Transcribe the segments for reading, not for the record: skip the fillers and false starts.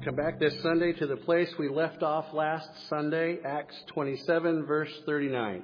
come back this Sunday to the place we left off last Sunday, Acts 27, verse 39.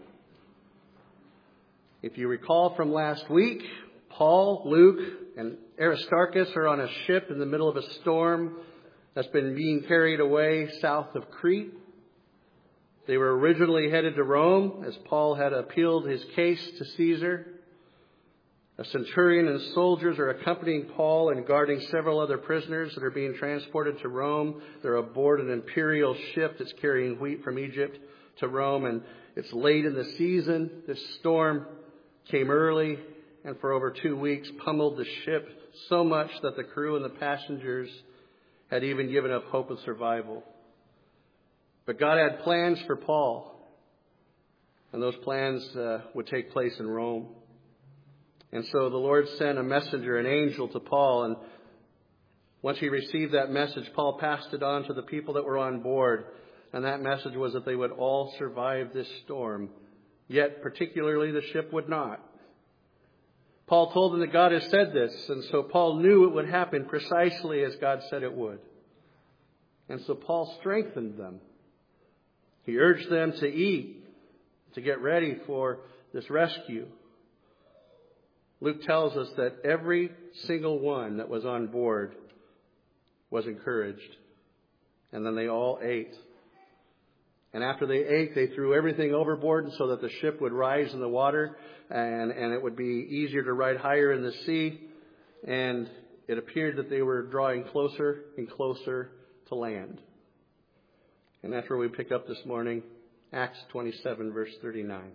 If you recall from last week, Paul, Luke, and Aristarchus are on a ship in the middle of a storm that's been being carried away south of Crete. They were originally headed to Rome as Paul had appealed his case to Caesar. A centurion and soldiers are accompanying Paul and guarding several other prisoners that are being transported to Rome. They're aboard an imperial ship that's carrying wheat from Egypt to Rome, and it's late in the season. This storm came early and for over 2 weeks pummeled the ship so much that the crew and the passengers had even given up hope of survival. But God had plans for Paul, and those plans would take place in Rome. And so the Lord sent a messenger, an angel, to Paul. And once he received that message, Paul passed it on to the people that were on board. And that message was that they would all survive this storm. Yet, particularly, the ship would not. Paul told them that God has said this. And so Paul knew it would happen precisely as God said it would. And so Paul strengthened them. He urged them to eat, to get ready for this rescue. Luke tells us that every single one that was on board was encouraged. And then they all ate. And after they ate, they threw everything overboard so that the ship would rise in the water and it would be easier to ride higher in the sea. And it appeared that they were drawing closer and closer to land. And that's where we pick up this morning, Acts 27, verse 39.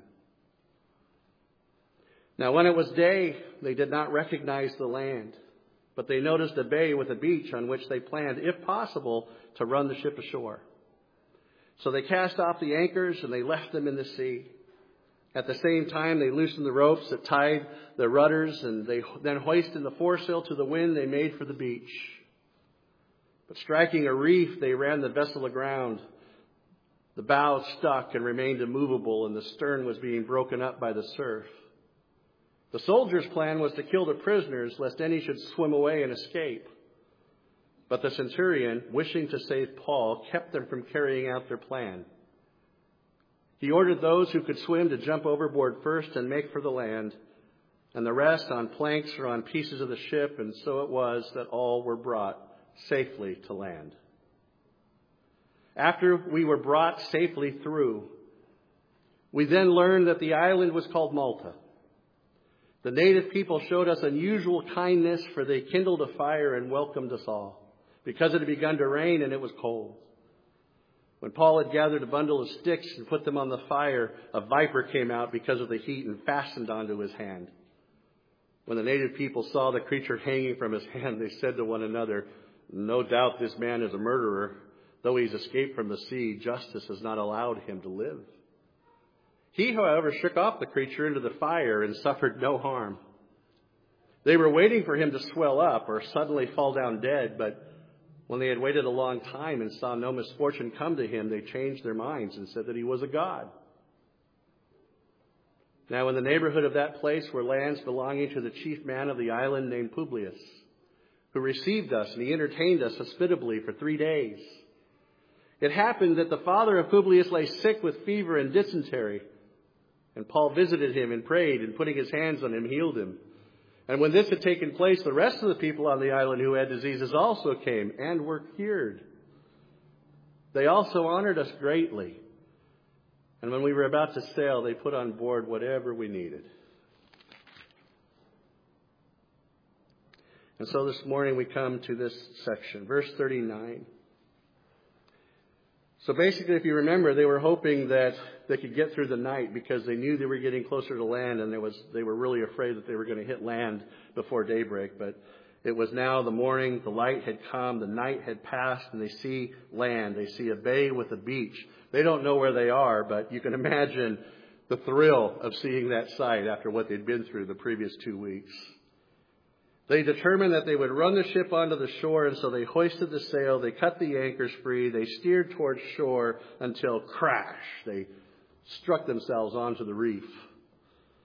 Now, when it was day, they did not recognize the land, but they noticed a bay with a beach on which they planned, if possible, to run the ship ashore. So they cast off the anchors and they left them in the sea. At the same time, they loosened the ropes that tied the rudders, and they then hoisted the foresail to the wind. They made for the beach. But striking a reef, they ran the vessel aground. The bow stuck and remained immovable, and the stern was being broken up by the surf. The soldiers' plan was to kill the prisoners, lest any should swim away and escape. But the centurion, wishing to save Paul, kept them from carrying out their plan. He ordered those who could swim to jump overboard first and make for the land, and the rest on planks or on pieces of the ship, and so it was that all were brought safely to land. After we were brought safely through, we then learned that the island was called Malta. The native people showed us unusual kindness, for they kindled a fire and welcomed us all, because it had begun to rain and it was cold. When Paul had gathered a bundle of sticks and put them on the fire, a viper came out because of the heat and fastened onto his hand. When the native people saw the creature hanging from his hand, they said to one another, "No doubt this man is a murderer. Though he's escaped from the sea, justice has not allowed him to live." He, however, shook off the creature into the fire and suffered no harm. They were waiting for him to swell up or suddenly fall down dead, but when they had waited a long time and saw no misfortune come to him, they changed their minds and said that he was a god. Now in the neighborhood of that place were lands belonging to the chief man of the island named Publius, who received us, and he entertained us hospitably for 3 days. It happened that the father of Publius lay sick with fever and dysentery. And Paul visited him and prayed, and putting his hands on him, healed him. And when this had taken place, the rest of the people on the island who had diseases also came and were cured. They also honored us greatly. And when we were about to sail, they put on board whatever we needed. And so this morning we come to this section, verse 39. So basically, if you remember, they were hoping that they could get through the night because they knew they were getting closer to land, and they were really afraid that they were going to hit land before daybreak. But it was now the morning, the light had come, the night had passed, and they see land. They see a bay with a beach. They don't know where they are, but you can imagine the thrill of seeing that sight after what they'd been through the previous 2 weeks. They determined that they would run the ship onto the shore, and so they hoisted the sail, they cut the anchors free, they steered towards shore until crash, they struck themselves onto the reef.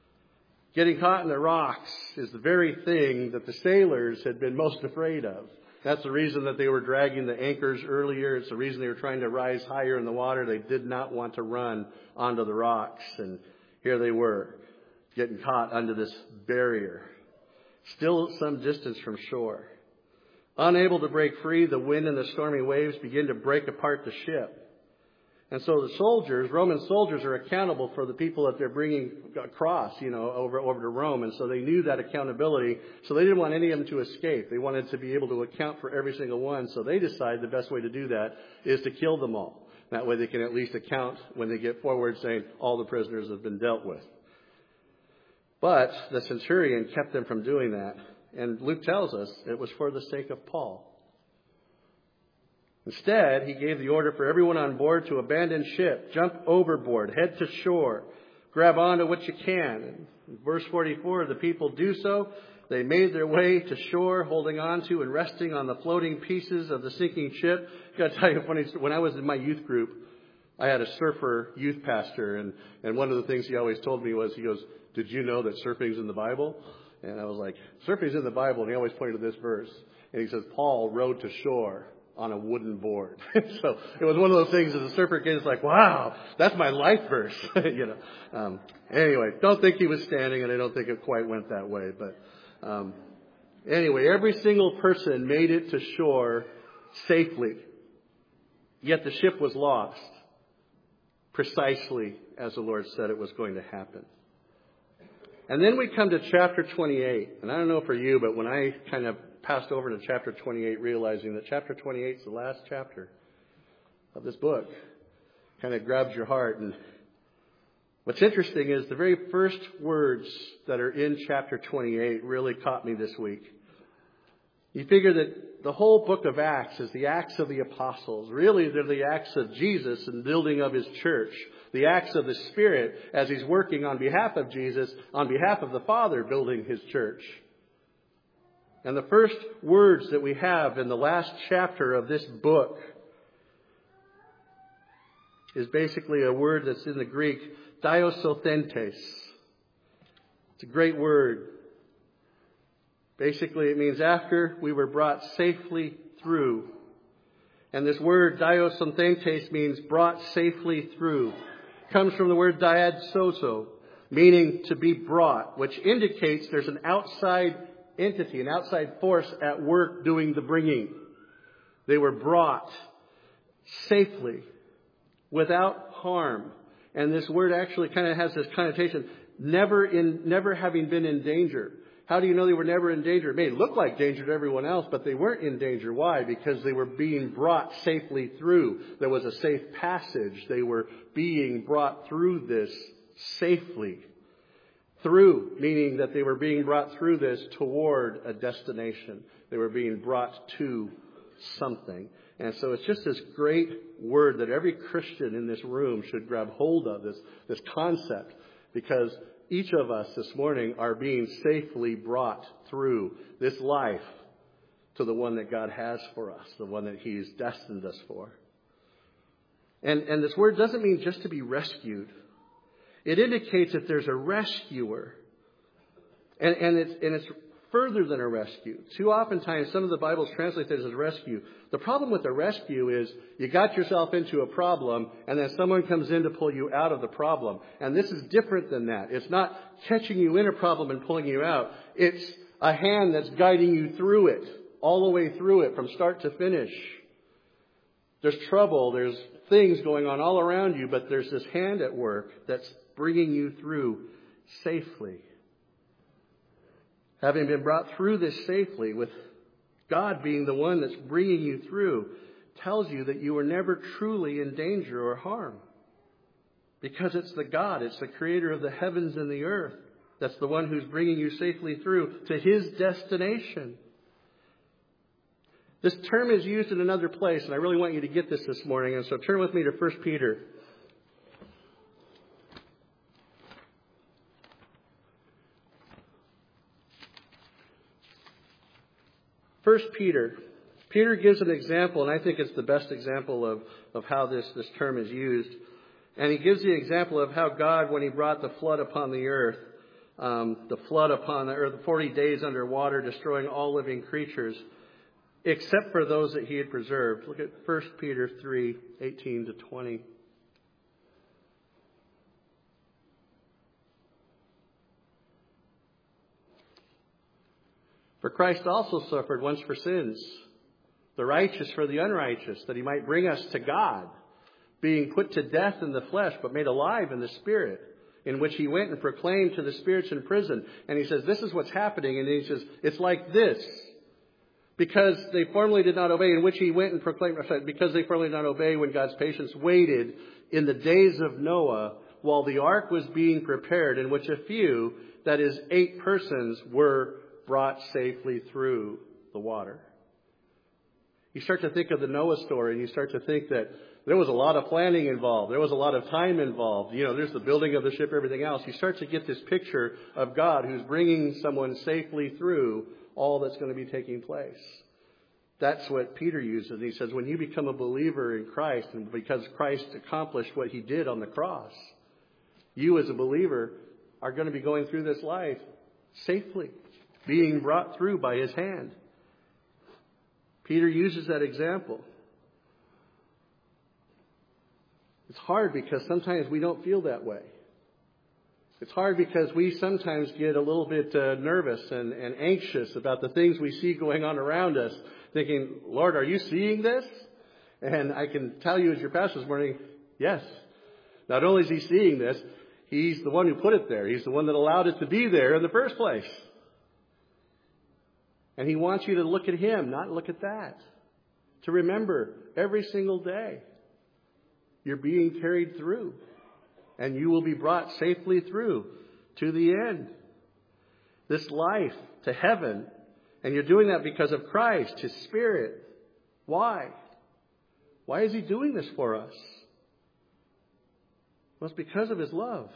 Getting caught in the rocks is the very thing that the sailors had been most afraid of. That's the reason that they were dragging the anchors earlier. It's the reason they were trying to rise higher in the water. They did not want to run onto the rocks. And here they were, getting caught under this barrier, still some distance from shore. Unable to break free, the wind and the stormy waves begin to break apart the ship. And so the soldiers, Roman soldiers, are accountable for the people that they're bringing across, over to Rome. And so they knew that accountability. So they didn't want any of them to escape. They wanted to be able to account for every single one. So they decided the best way to do that is to kill them all. That way they can at least account when they get forward saying all the prisoners have been dealt with. But the centurion kept them from doing that. And Luke tells us it was for the sake of Paul. Instead, he gave the order for everyone on board to abandon ship, jump overboard, head to shore, grab onto what you can. In verse 44, the people do so. They made their way to shore, holding on to and resting on the floating pieces of the sinking ship. I've got to tell you, when I was in my youth group, I had a surfer youth pastor, and one of the things he always told me was, he goes, "Did you know that surfing's in the Bible?" And I was like, "Surfing's in the Bible," and he always pointed to this verse. And he says, "Paul rowed to shore on a wooden board." So it was one of those things as a surfer kid, it's like, wow, that's my life verse. Anyway, don't think he was standing, and I don't think it quite went that way. But anyway, every single person made it to shore safely. Yet the ship was lost, precisely as the Lord said it was going to happen. And then we come to chapter 28. And I don't know for you, but when I kind of passed over to chapter 28, realizing that chapter 28 is the last chapter of this book, kind of grabs your heart. And what's interesting is the very first words that are in chapter 28 really caught me this week. You figure that the whole book of Acts is the Acts of the Apostles. Really, they're the Acts of Jesus and building of His church. The Acts of the Spirit as He's working on behalf of Jesus, on behalf of the Father, building His church. And the first words that we have in the last chapter of this book is basically a word that's in the Greek, diosothentes. It's a great word. Basically, it means after we were brought safely through. And this word diosothentes means brought safely through. It comes from the word diadsoso, meaning to be brought, which indicates there's an outside entity, an outside force at work doing the bringing. They were brought safely, without harm. And this word actually kind of has this connotation, never having been in danger. How do you know they were never in danger? It may look like danger to everyone else, but they weren't in danger. Why? Because they were being brought safely through. There was a safe passage. They were being brought through this safely. Through, meaning that they were being brought through this toward a destination. They were being brought to something. And so it's just this great word that every Christian in this room should grab hold of, this concept, because each of us this morning are being safely brought through this life to the one that God has for us, the one that He's destined us for. And this word doesn't mean just to be rescued. It indicates that there's a rescuer. And it's further than a rescue. Too oftentimes, some of the Bibles translate this as rescue. The problem with a rescue is you got yourself into a problem, and then someone comes in to pull you out of the problem. And this is different than that. It's not catching you in a problem and pulling you out. It's a hand that's guiding you through it, all the way through it, from start to finish. There's trouble, there's things going on all around you, but there's this hand at work that's bringing you through safely. Having been brought through this safely, with God being the one that's bringing you through, tells you that you were never truly in danger or harm. Because it's the God, it's the creator of the heavens and the earth, that's the one who's bringing you safely through to His destination. This term is used in another place, and I really want you to get this morning. And so turn with me to 1 Peter. 1 Peter. Peter gives an example, and I think it's the best example of how this term is used. And he gives the example of how God, when He brought the flood upon the earth, the 40 days underwater, destroying all living creatures, except for those that he had preserved. Look at 1 Peter 3:18-20. For Christ also suffered once for sins, the righteous for the unrighteous, that he might bring us to God, being put to death in the flesh, but made alive in the Spirit, in which he went and proclaimed to the spirits in prison. And he says, this is what's happening. And he says, it's like this. Because they formerly did not obey, in which he went and proclaimed, because they formerly did not obey when God's patience waited in the days of Noah, while the ark was being prepared, in which a few, that is 8 persons, were brought safely through the water. You start to think of the Noah story, and you start to think that there was a lot of planning involved. There was a lot of time involved. There's the building of the ship, everything else. You start to get this picture of God who's bringing someone safely through all that's going to be taking place. That's what Peter uses. He says, when you become a believer in Christ, and because Christ accomplished what he did on the cross, you as a believer are going to be going through this life safely, being brought through by his hand. Peter uses that example. It's hard because sometimes we don't feel that way. It's hard because we sometimes get a little bit nervous and anxious about the things we see going on around us, thinking, Lord, are you seeing this? And I can tell you as your pastor this morning, yes. Not only is he seeing this, he's the one who put it there. He's the one that allowed it to be there in the first place. And he wants you to look at him, not look at that. To remember every single day you're being carried through. And you will be brought safely through to the end. This life to heaven. And you're doing that because of Christ, his Spirit. Why? Why is he doing this for us? Well, it's because of his love.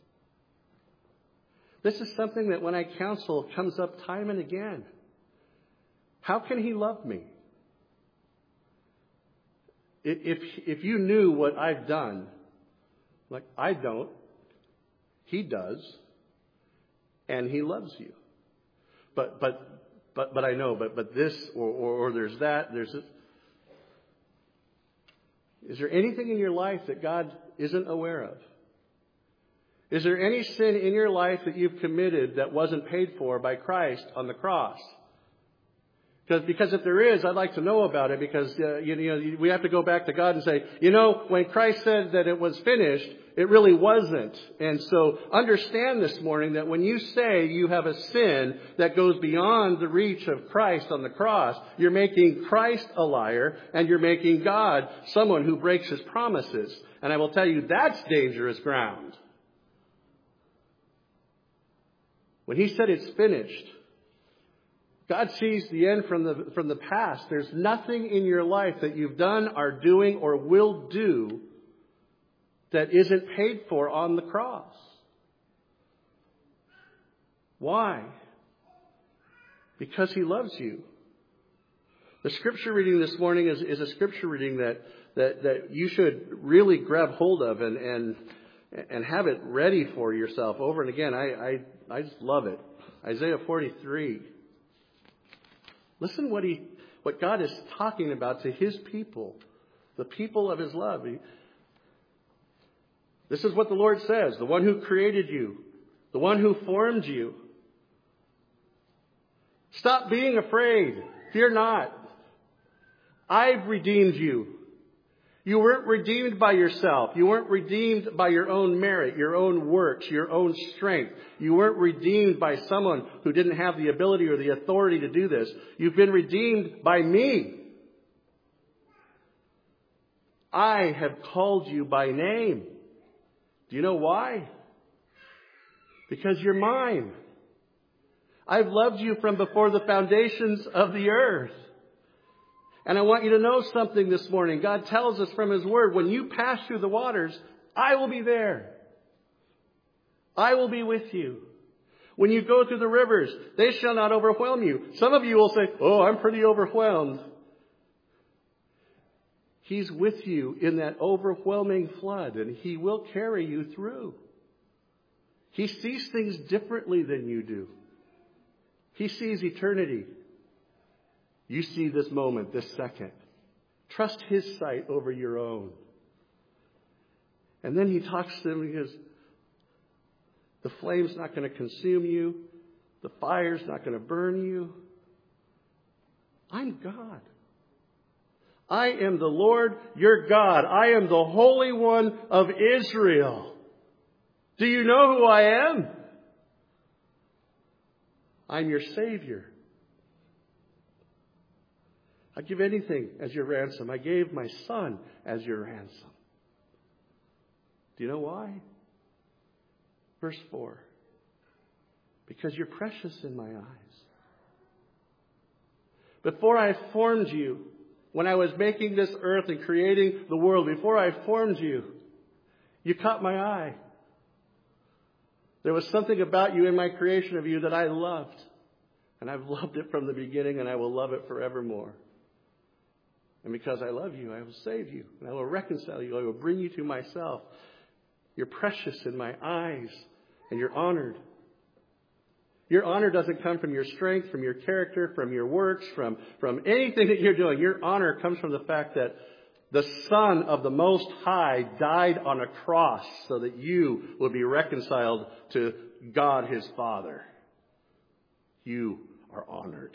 This is something that when I counsel comes up time and again. How can he love me? If you knew what I've done, like I don't, he does, and he loves you. But I know, but this or there's that, there's this. Is there anything in your life that God isn't aware of? Is there any sin in your life that you've committed that wasn't paid for by Christ on the cross? Because if there is, I'd like to know about it, because we have to go back to God and say, when Christ said that it was finished, it really wasn't. And so understand this morning that when you say you have a sin that goes beyond the reach of Christ on the cross, you're making Christ a liar and you're making God someone who breaks his promises. And I will tell you, that's dangerous ground. When he said it's finished, God sees the end from the past. There's nothing in your life that you've done, are doing, or will do that isn't paid for on the cross. Why? Because he loves you. The scripture reading this morning is a scripture reading that you should really grab hold of and have it ready for yourself over and again. I just love it. Isaiah 43. Listen what God is talking about to his people, the people of his love. This is what the Lord says, the one who created you, the one who formed you. Stop being afraid. Fear not. I've redeemed you. You weren't redeemed by yourself. You weren't redeemed by your own merit, your own works, your own strength. You weren't redeemed by someone who didn't have the ability or the authority to do this. You've been redeemed by me. I have called you by name. Do you know why? Because you're mine. I've loved you from before the foundations of the earth. And I want you to know something this morning. God tells us from his word, when you pass through the waters, I will be there. I will be with you. When you go through the rivers, they shall not overwhelm you. Some of you will say, oh, I'm pretty overwhelmed. He's with you in that overwhelming flood, and he will carry you through. He sees things differently than you do. He sees eternity. You see this moment, this second. Trust His sight over your own. And then He talks to them and He goes, the flame's not going to consume you. The fire's not going to burn you. I'm God. I am the Lord your God. I am the Holy One of Israel. Do you know who I am? I'm your Savior. I give anything as your ransom. I gave my Son as your ransom. Do you know why? Verse 4. Because you're precious in my eyes. Before I formed you, when I was making this earth and creating the world, before I formed you, you caught my eye. There was something about you in my creation of you that I loved. And I've loved it from the beginning, and I will love it forevermore. And because I love you, I will save you, and I will reconcile you. I will bring you to myself. You're precious in my eyes, and you're honored. Your honor doesn't come from your strength, from your character, from your works, from anything that you're doing. Your honor comes from the fact that the Son of the Most High died on a cross so that you will be reconciled to God His Father. You are honored.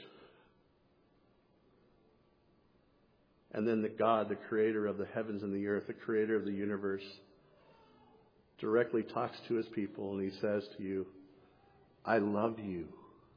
And then that God, the creator of the heavens and the earth, the creator of the universe, directly talks to His people and He says to you, I love you.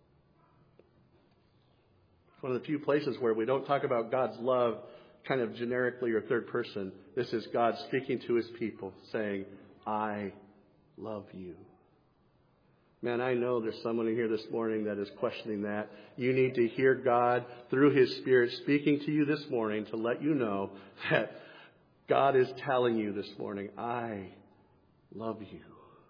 It's one of the few places where we don't talk about God's love kind of generically or third person. This is God speaking to His people saying, I love you. Man, I know there's someone in here this morning that is questioning that. You need to hear God through His Spirit speaking to you this morning to let you know that God is telling you this morning, I love you.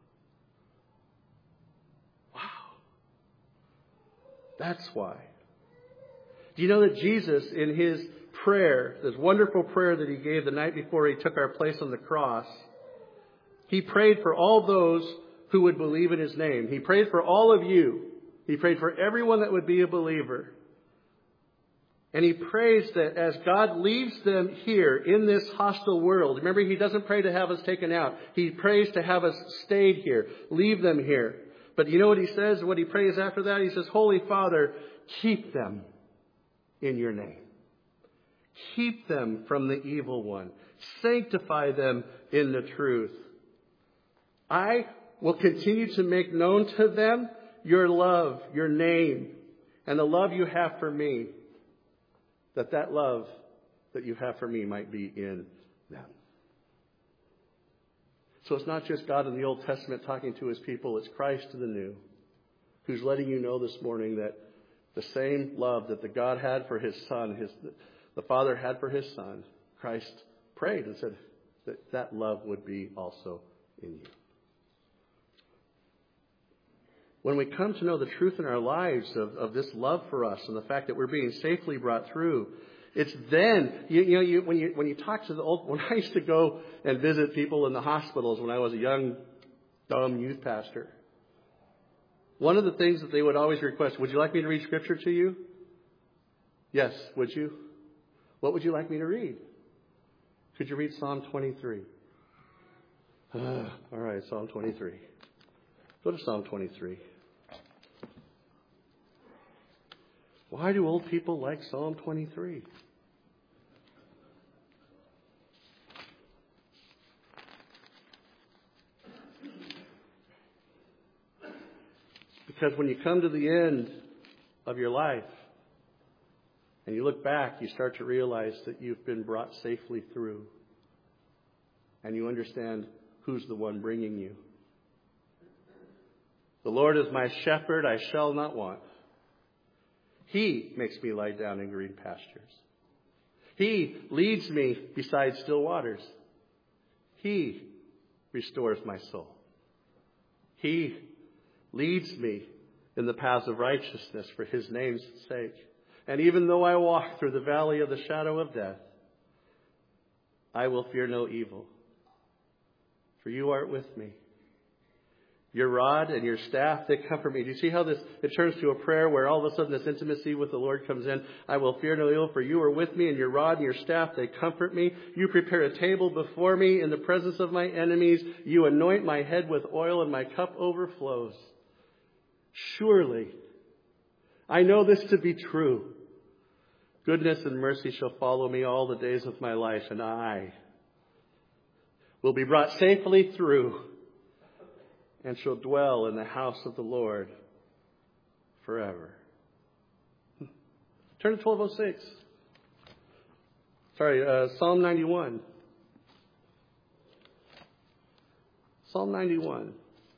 That's why. Do you know that Jesus, in His prayer, this wonderful prayer that He gave the night before He took our place on the cross, He prayed for all those who would believe in His name. He prayed for all of you. He prayed for everyone that would be a believer. And He prays that as God leaves them here in this hostile world, remember, He doesn't pray to have us taken out. He prays to have us stayed here, leave them here. But you know what He says, what He prays after that? He says, Holy Father, keep them in your name. Keep them from the evil one. Sanctify them in the truth. I will continue to make known to them your love, your name, and the love you have for me, that love that you have for me might be in them. So it's not just God in the Old Testament talking to His people, it's Christ in the New, who's letting you know this morning that the same love that the God had for His Son, the Father had for His Son, Christ prayed and said that love would be also in you. When we come to know the truth in our lives of this love for us and the fact that we're being safely brought through, it's then, when you talk to when I used to go and visit people in the hospitals when I was a young, dumb youth pastor, one of the things that they would always request, would you like me to read Scripture to you? Yes, would you? What would you like me to read? Could you read Psalm 23? All right, Psalm 23. Go to Psalm 23. Why do old people like Psalm 23? Because when you come to the end of your life and you look back, you start to realize that you've been brought safely through. And you understand who's the one bringing you. The Lord is my shepherd, I shall not want. He makes me lie down in green pastures. He leads me beside still waters. He restores my soul. He leads me in the paths of righteousness for His name's sake. And even though I walk through the valley of the shadow of death, I will fear no evil. For you are with me. Your rod and your staff, they comfort me. Do you see how it turns to a prayer where all of a sudden this intimacy with the Lord comes in? I will fear no ill, for you are with me, and your rod and your staff, they comfort me. You prepare a table before me in the presence of my enemies. You anoint my head with oil, and my cup overflows. Surely, I know this to be true. Goodness and mercy shall follow me all the days of my life, and I will be brought safely through and shall dwell in the house of the Lord forever. Turn to 1206. Psalm 91. Psalm 91.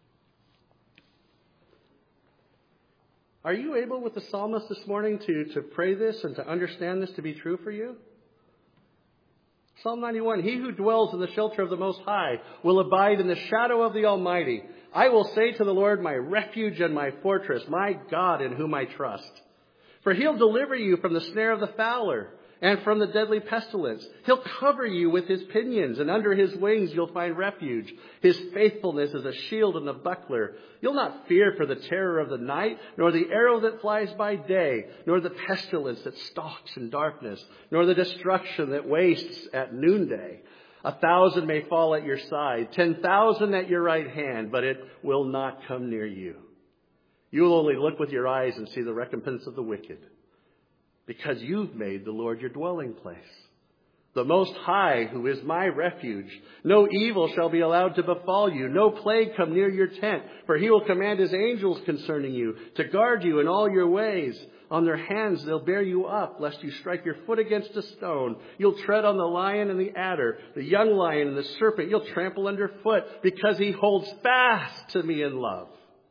Are you able with the psalmist this morning to pray this and to understand this to be true for you? Psalm 91, he who dwells in the shelter of the Most High will abide in the shadow of the Almighty. I will say to the Lord, my refuge and my fortress, my God in whom I trust. For he'll deliver you from the snare of the fowler and from the deadly pestilence. He'll cover you with his pinions, and under his wings you'll find refuge. His faithfulness is a shield and a buckler. You'll not fear for the terror of the night, nor the arrow that flies by day, nor the pestilence that stalks in darkness, nor the destruction that wastes at noonday. 1,000 may fall at your side, 10,000 at your right hand, but it will not come near you. You'll only look with your eyes and see the recompense of the wicked, because you've made the Lord your dwelling place, the Most High, who is my refuge. No evil shall be allowed to befall you, no plague come near your tent, for he will command his angels concerning you to guard you in all your ways. On their hands they'll bear you up, lest you strike your foot against a stone. You'll tread on the lion and the adder, the young lion and the serpent you'll trample underfoot, because he holds fast to me in love.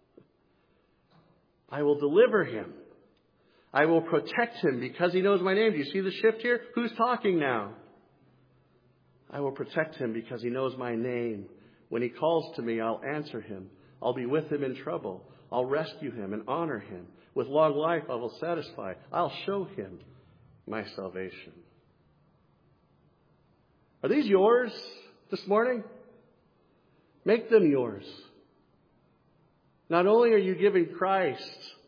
I will deliver him. I will protect him because he knows my name. Do you see the shift here? Who's talking now? I will protect him because he knows my name. When he calls to me, I'll answer him. I'll be with him in trouble. I'll rescue him and honor him. With long life I will satisfy. I'll show him my salvation. Are these yours this morning? Make them yours. Not only are you giving Christ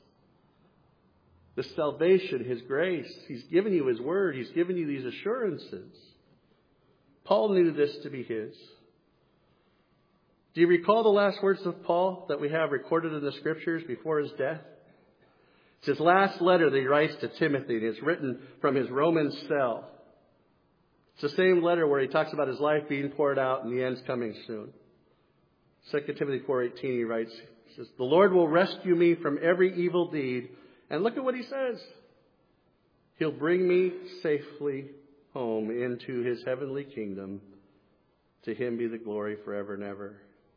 the salvation, his grace, he's given you his word, he's given you these assurances. Paul knew this to be his. Do you recall the last words of Paul that we have recorded in the scriptures before his death? It's his last letter that he writes to Timothy, and it's written from his Roman cell. It's the same letter where he talks about his life being poured out and the end's coming soon. 2 Timothy 4:18 he writes, he says, the Lord will rescue me from every evil deed. And look at what he says. He'll bring me safely home into his heavenly kingdom. To him be the glory forever and ever.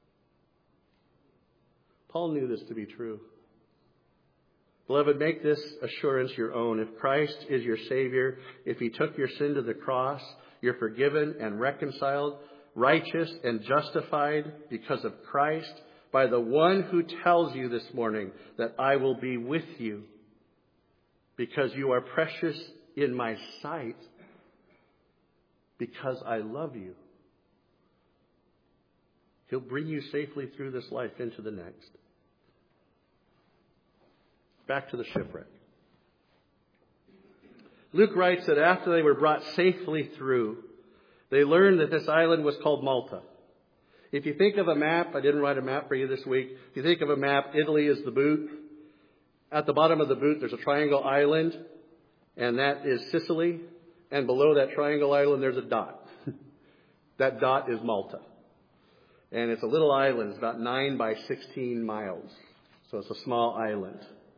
Paul knew this to be true. Beloved, make this assurance your own. If Christ is your Savior, if he took your sin to the cross, you're forgiven and reconciled, righteous and justified because of Christ, by the one who tells you this morning that I will be with you because you are precious in my sight, because I love you. He'll bring you safely through this life into the next. Back to the shipwreck. Luke writes that after they were brought safely through, they learned that this island was called Malta. If you think of a map, I didn't write a map for you this week. If you think of a map, Italy is the boot. At the bottom of the boot, there's a triangle island, and that is Sicily. And below that triangle island, there's a dot. That dot is Malta. And it's a little island. It's about 9 by 16 miles. So it's a small island.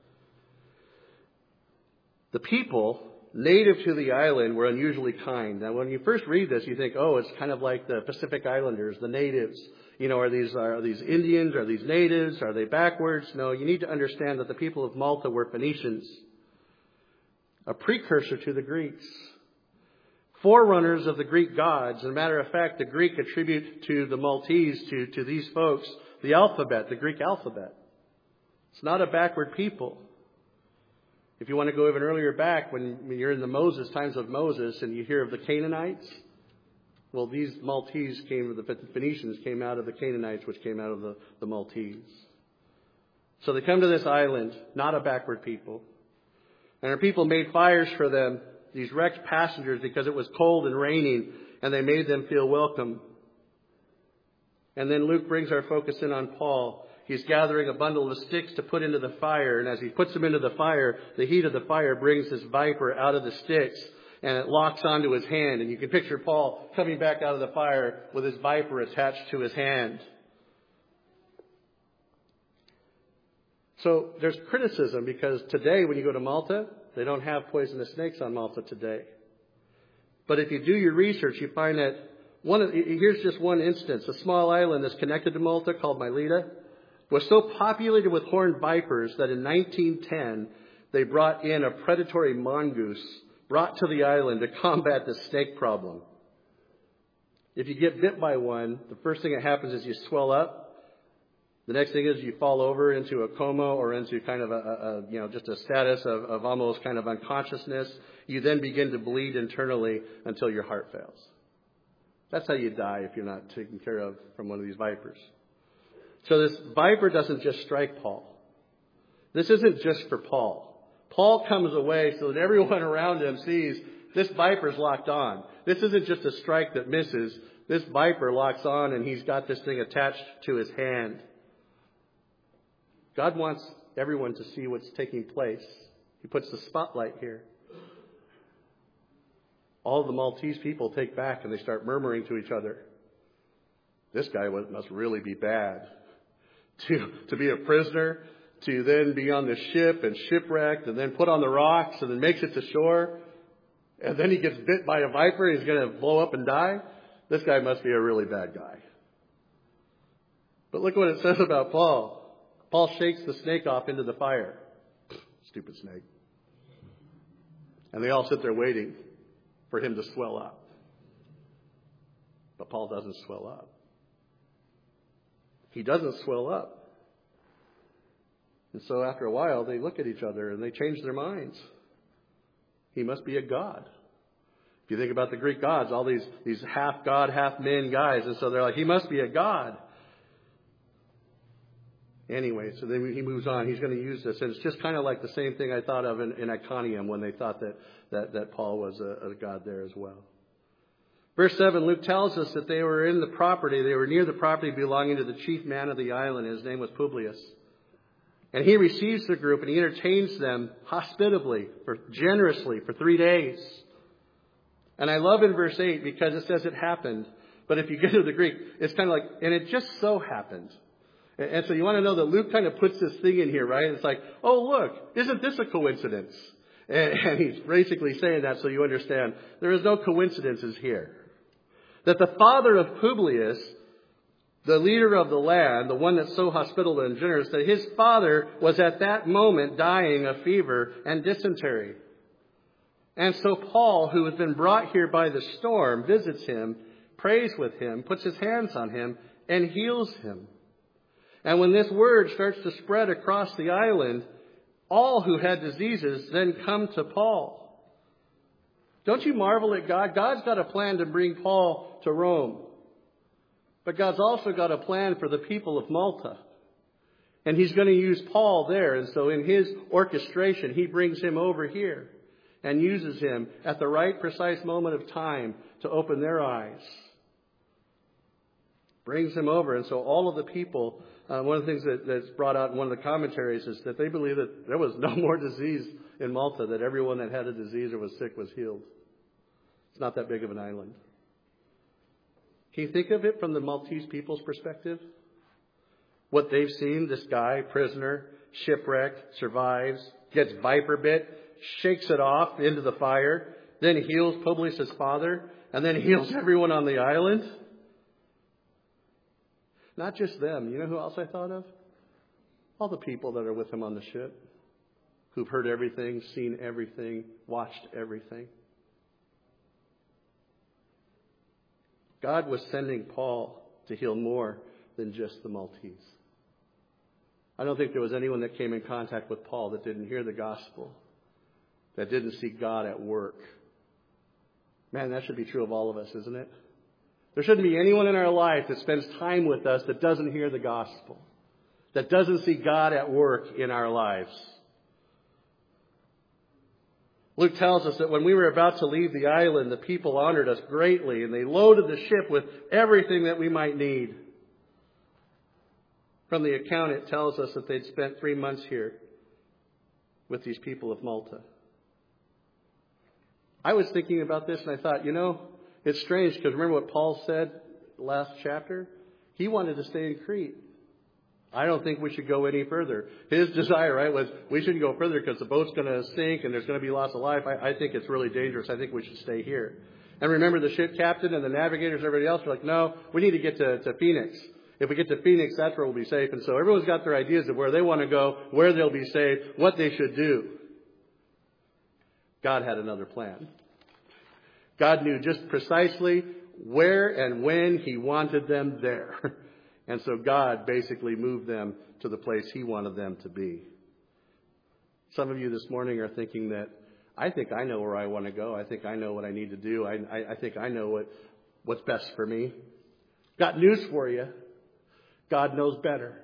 The people native to the island were unusually kind. Now, when you first read this, you think, oh, it's kind of like the Pacific Islanders, the natives. You know, are these Indians? Are these natives? Are they backwards? No, you need to understand that the people of Malta were Phoenicians, a precursor to the Greeks, forerunners of the Greek gods. As a matter of fact, the Greek attribute to the Maltese, to these folks, the alphabet, the Greek alphabet. It's not a backward people. If you want to go even earlier back, when you're in the times of Moses, and you hear of the Canaanites, Well, these Maltese the Phoenicians came out of the Canaanites, which came out of the Maltese. So they come to this island, not a backward people. And our people made fires for them, these wrecked passengers, because it was cold and raining, and they made them feel welcome. And then Luke brings our focus in on Paul. He's gathering a bundle of sticks to put into the fire, and as he puts them into the fire, the heat of the fire brings this viper out of the sticks, and it locks onto his hand. And you can picture Paul coming back out of the fire with his viper attached to his hand. So there's criticism because today when you go to Malta, they don't have poisonous snakes on Malta today. But if you do your research, you find that here's just one instance. A small island that's connected to Malta called Melita was so populated with horned vipers that in 1910 they brought in a predatory mongoose brought to the island to combat the snake problem. If you get bit by one, the first thing that happens is you swell up. The next thing is you fall over into a coma or into kind of just a status of almost kind of unconsciousness. You then begin to bleed internally until your heart fails. That's how you die if you're not taken care of from one of these vipers. So this viper doesn't just strike Paul. This isn't just for Paul. Paul comes away so that everyone around him sees this viper's locked on. This isn't just a strike that misses. This viper locks on and he's got this thing attached to his hand. God wants everyone to see what's taking place. He puts the spotlight here. All the Maltese people take back and they start murmuring to each other. This guy must really be bad. To be a prisoner, to then be on the ship and shipwrecked and then put on the rocks and then makes it to shore. And then he gets bit by a viper and he's going to blow up and die. This guy must be a really bad guy. But look what it says about Paul. Paul shakes the snake off into the fire. Stupid snake. And they all sit there waiting for him to swell up. But Paul doesn't swell up. He doesn't swell up. And so after a while, they look at each other and they change their minds. He must be a god. If you think about the Greek gods, all these half god, half men guys. And so they're like, he must be a god. Anyway, so then he moves on. He's going to use this. And it's just kind of like the same thing I thought of in Iconium when they thought that Paul was a god there as well. Verse 7, Luke tells us that they were in the property. They were near the property belonging to the chief man of the island. His name was Publius. And he receives the group and he entertains them hospitably, generously for 3 days. And I love in verse 8 because it says it happened. But if you get to the Greek, it's kind of like, and it just so happened. And so you want to know that Luke kind of puts this thing in here, right? It's like, oh, look, isn't this a coincidence? And he's basically saying that so you understand there is no coincidences here. That the father of Publius, the leader of the land, the one that's so hospitable and generous, that his father was at that moment dying of fever and dysentery. And so Paul, who has been brought here by the storm, visits him, prays with him, puts his hands on him, and heals him. And when this word starts to spread across the island, all who had diseases then come to Paul. Don't you marvel at God? God's got a plan to bring Paul to Rome. But God's also got a plan for the people of Malta. And he's going to use Paul there. And so in his orchestration, he brings him over here and uses him at the right precise moment of time to open their eyes. Brings him over. And so all of the people, one of the things that's brought out in one of the commentaries is that they believe that there was no more disease in Malta, that everyone that had a disease or was sick was healed. It's not that big of an island. Can you think of it from the Maltese people's perspective? What they've seen, this guy, prisoner, shipwrecked, survives, gets viper bit, shakes it off into the fire, then heals Publius' father, and then heals everyone on the island. Not just them. You know who else I thought of? All the people that are with him on the ship, who've heard everything, seen everything, watched everything. God was sending Paul to heal more than just the Maltese. I don't think there was anyone that came in contact with Paul that didn't hear the gospel, that didn't see God at work. Man, that should be true of all of us, isn't it? There shouldn't be anyone in our life that spends time with us that doesn't hear the gospel, that doesn't see God at work in our lives. Luke tells us that when we were about to leave the island, the people honored us greatly, and they loaded the ship with everything that we might need. From the account, it tells us that they'd spent 3 months here with these people of Malta. I was thinking about this, and I thought, it's strange, because remember what Paul said last chapter? He wanted to stay in Crete. I don't think we should go any further. His desire, right, was we shouldn't go further because the boat's going to sink and there's going to be loss of life. I think it's really dangerous. I think we should stay here. And remember, the ship captain and the navigators and everybody else were like, no, we need to get to Phoenix. If we get to Phoenix, that's where we'll be safe. And so everyone's got their ideas of where they want to go, where they'll be safe, what they should do. God had another plan. God knew just precisely where and when He wanted them there. And so God basically moved them to the place He wanted them to be. Some of you this morning are thinking that, I think I know where I want to go. I think I know what I need to do. I think I know what's best for me. Got news for you. God knows better.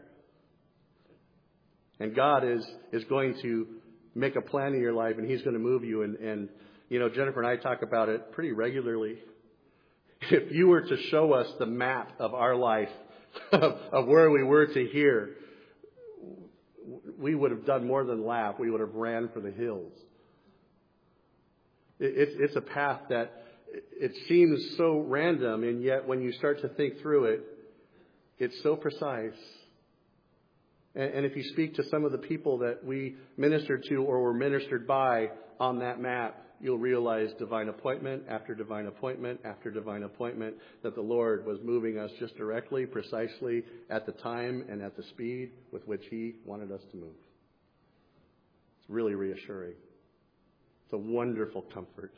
And God is going to make a plan in your life, and He's going to move you. And Jennifer and I talk about it pretty regularly. If you were to show us the map of our life, of where we were to here, we would have done more than laugh. We would have ran for the hills. It's a path that it seems so random, and yet when you start to think through it, it's so precise. And if you speak to some of the people that we ministered to or were ministered by on that map, you'll realize divine appointment after divine appointment after divine appointment, that the Lord was moving us just directly, precisely at the time and at the speed with which He wanted us to move. It's really reassuring. It's a wonderful comfort.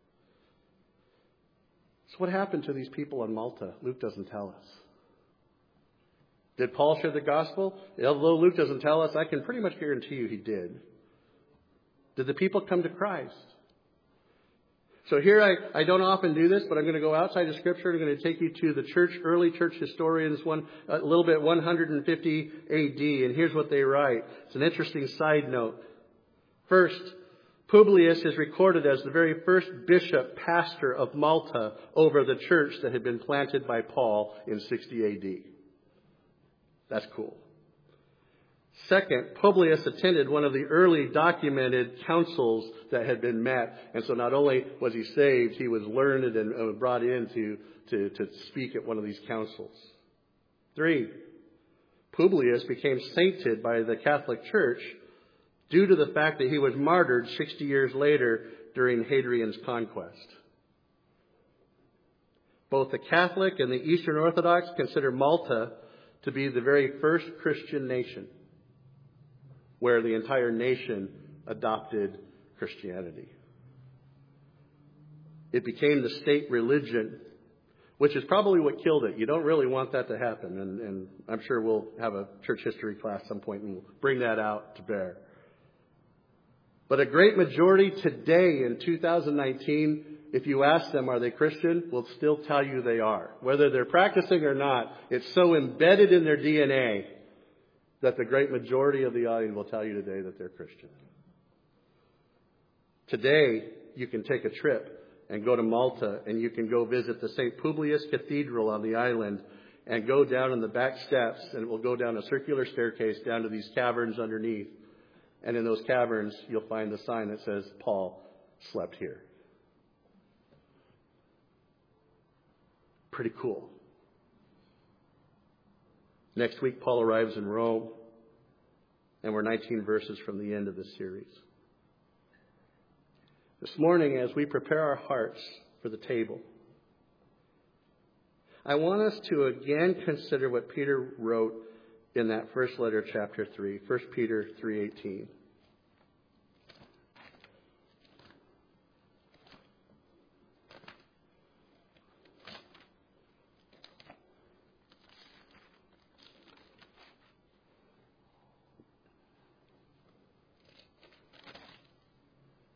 So what happened to these people on Malta? Luke doesn't tell us. Did Paul share the gospel? Although Luke doesn't tell us, I can pretty much guarantee you he did. Did the people come to Christ? So here I don't often do this, but I'm going to go outside of Scripture. I'm going to take you to the early church historians, a little bit 150 A.D. And here's what they write. It's an interesting side note. First, Publius is recorded as the very first bishop, pastor of Malta over the church that had been planted by Paul in 60 A.D. That's cool. Second, Publius attended one of the early documented councils that had been met. And so not only was he saved, he was learned and brought in to speak at one of these councils. 3, Publius became sainted by the Catholic Church due to the fact that he was martyred 60 years later during Hadrian's conquest. Both the Catholic and the Eastern Orthodox consider Malta to be the very first Christian nation where the entire nation adopted Christianity. It became the state religion, which is probably what killed it. You don't really want that to happen, and I'm sure we'll have a church history class at some point and we'll bring that out to bear. But a great majority today in 2019, if you ask them, are they Christian, will still tell you they are. Whether they're practicing or not, it's so embedded in their DNA that the great majority of the audience will tell you today that they're Christian. Today, you can take a trip and go to Malta, and you can go visit the St. Publius Cathedral on the island and go down in the back steps, and it will go down a circular staircase down to these caverns underneath. And in those caverns, you'll find the sign that says, Paul slept here. Pretty cool. Next week, Paul arrives in Rome, and we're 19 verses from the end of this series. This morning, as we prepare our hearts for the table, I want us to again consider what Peter wrote in that first letter, chapter 3, 1 Peter 3:18.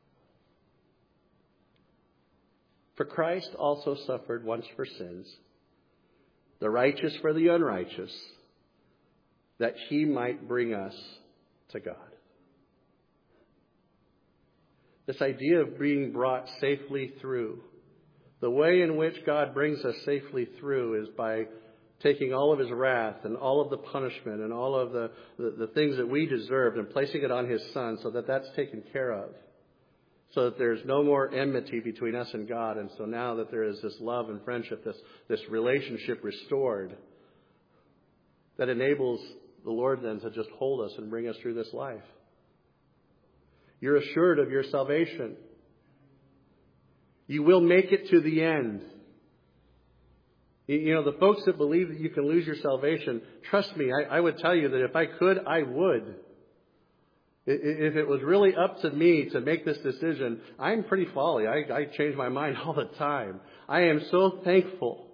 For Christ also suffered once for sins, the righteous for the unrighteous, that he might bring us to God. This idea of being brought safely through. The way in which God brings us safely through is by taking all of his wrath and all of the punishment and all of the things that we deserved and placing it on his Son so that that's taken care of. So that there's no more enmity between us and God. And so now that there is this love and friendship, this relationship restored, that enables the Lord then to just hold us and bring us through this life. You're assured of your salvation. You will make it to the end. You know, the folks that believe that you can lose your salvation, trust me, I would tell you that if I could, I would. If it was really up to me to make this decision, I'm pretty folly. I change my mind all the time. I am so thankful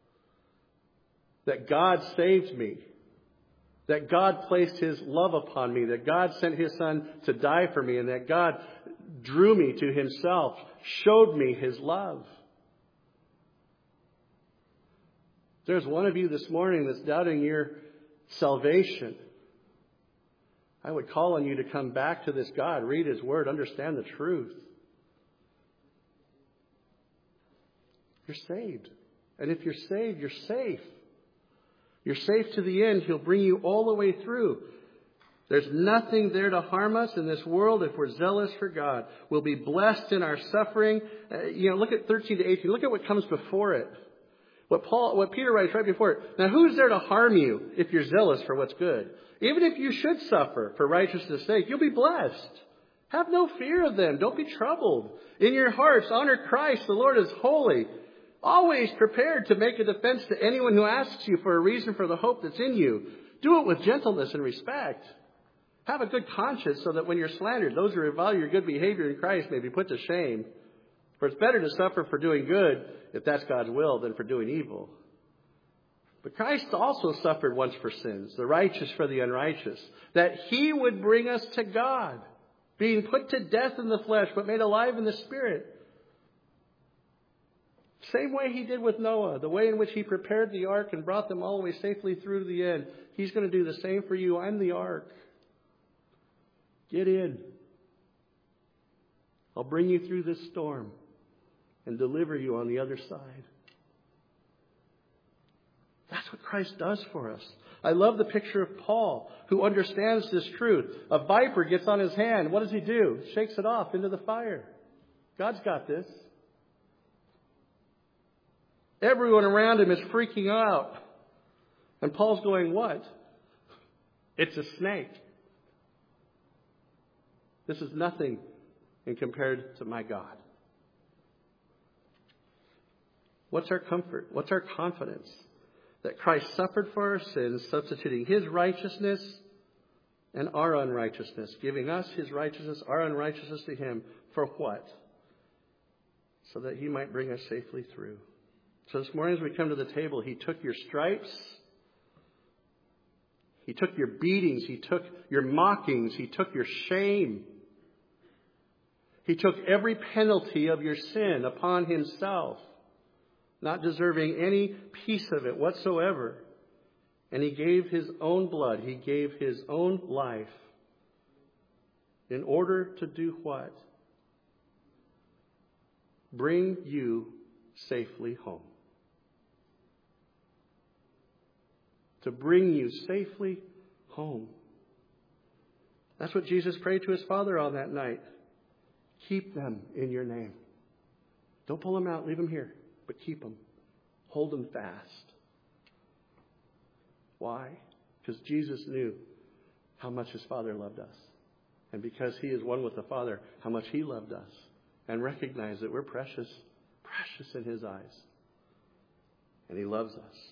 that God saved me, that God placed his love upon me, that God sent his Son to die for me, and that God drew me to himself, showed me his love. If there's one of you this morning that's doubting your salvation, I would call on you to come back to this God, read his word, understand the truth. You're saved. And if you're saved, you're safe. You're safe to the end. He'll bring you all the way through. There's nothing there to harm us in this world if we're zealous for God. We'll be blessed in our suffering. Look at 13 to 18. Look at what comes before it. What Peter writes right before it. Now, who's there to harm you if you're zealous for what's good? Even if you should suffer for righteousness' sake, you'll be blessed. Have no fear of them. Don't be troubled. In your hearts, honor Christ. The Lord is holy. Always prepared to make a defense to anyone who asks you for a reason for the hope that's in you. Do it with gentleness and respect. Have a good conscience so that when you're slandered, those who revile your good behavior in Christ may be put to shame. For it's better to suffer for doing good, if that's God's will, than for doing evil. But Christ also suffered once for sins, the righteous for the unrighteous, that he would bring us to God, being put to death in the flesh, but made alive in the Spirit. Same way he did with Noah, the way in which he prepared the ark and brought them all the way safely through to the end. He's going to do the same for you. I'm the ark. Get in. I'll bring you through this storm and deliver you on the other side. That's what Christ does for us. I love the picture of Paul, who understands this truth. A viper gets on his hand. What does he do? Shakes it off into the fire. God's got this. Everyone around him is freaking out. And Paul's going, what? It's a snake. This is nothing in compared to my God. What's our comfort? What's our confidence? That Christ suffered for our sins, substituting his righteousness and our unrighteousness, giving us his righteousness, our unrighteousness to him. For what? So that he might bring us safely through. So this morning as we come to the table, he took your stripes. He took your beatings. He took your mockings. He took your shame. He took every penalty of your sin upon himself, not deserving any piece of it whatsoever. And he gave his own blood. He gave his own life in order to do what? Bring you safely home. To bring you safely home. That's what Jesus prayed to his Father on that night. Keep them in your name. Don't pull them out. Leave them here. But keep them. Hold them fast. Why? Because Jesus knew how much his Father loved us. And because he is one with the Father, how much he loved us. And recognized that we're precious in his eyes. And he loves us.